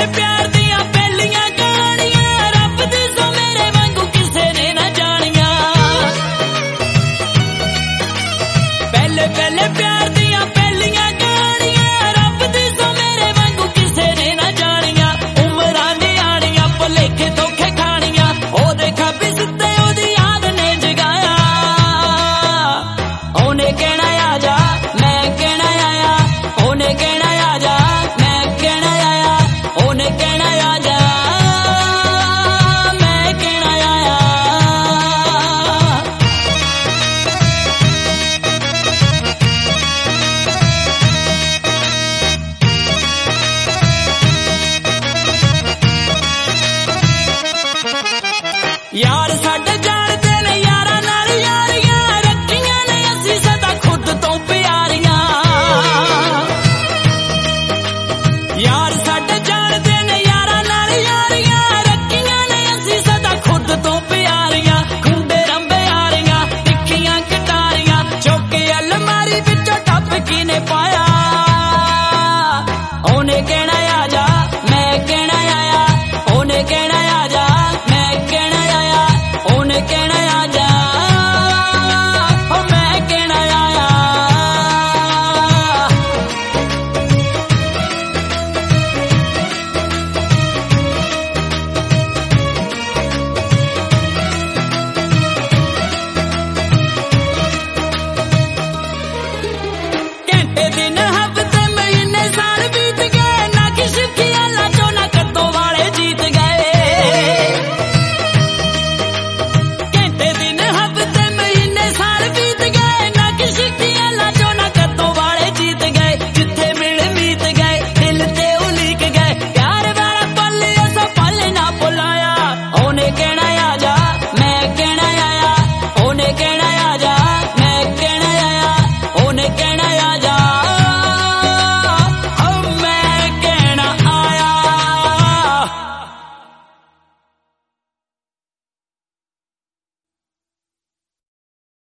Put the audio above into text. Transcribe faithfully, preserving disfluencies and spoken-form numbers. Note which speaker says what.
Speaker 1: प्यार दियां पहलियां कहानियां रब दी सो मेरे वांगू किसे ने ना जानियां। पहले पहले प्यार दियां पहलियां कहानियां रब दी सो मेरे वांगू किसे ने ना जानियां। उमरां दी आनियां भुलेखे धोखे खानियां ओ देखा भी सुते ओदी याद ने जगाया। ओने कहना आजा मैं कहना आया, ओने कहना आजा मैं कहना आया, ओने कहना आजा मैं कहना आया। यार साडे जानदे ने यारां नाल यारियां रखियां ने असीं सदा खुद तो प्यारियां। यार साडे जानदे ने यारां नाल यारियां रखियां ने असीं सदा खुद तो प्यारियां। खुंडे रंबे यारियां तिखियां कटारियां चौके अलमारी विचों टप किने पाया। ओने